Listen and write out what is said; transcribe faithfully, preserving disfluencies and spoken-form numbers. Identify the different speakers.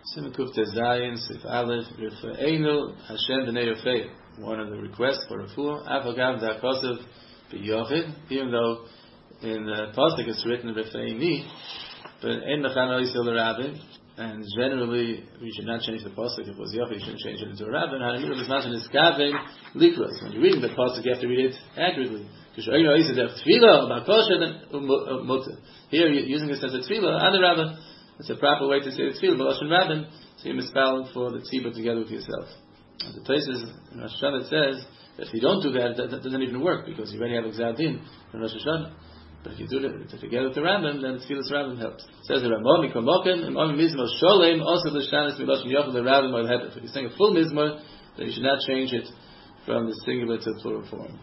Speaker 1: Simukuf Tezayin, Sif Aleph, Rifa'enu, Hashem B'nei Rafei. One of the requests for Rafua, Avagav Da'kosav B'yochid, even though in the Pasuk it's written Rifa'eni, but En Mechana Yisrael L'Rabbin, and generally we should not change the Pasuk. If it was Yochid, you shouldn't change it into a Rabbin. Hanamiru is not in Iskaven Likros. When you're reading the Pasuk, you have to read it accurately. Here you're using this as a tefillah, and a rabbin. It's a proper way to say the tefillah, but Lashon rabbin, so you misspell for the tzibur together with yourself. And the places in Rosh Hashanah it says that if you don't do that, that, that doesn't even work because you already have Gzad Din in Rosh Hashanah. But if you do it together with the rabbin, then the tefillah's rabbin helps. It says the Ramah Mikomokim, and Omi Mizmor Sholem, also the Shanis Miloshin Yochel, the rabbin will have it. If you're saying a full Mizmor, then you should not change it from the singular to the plural form.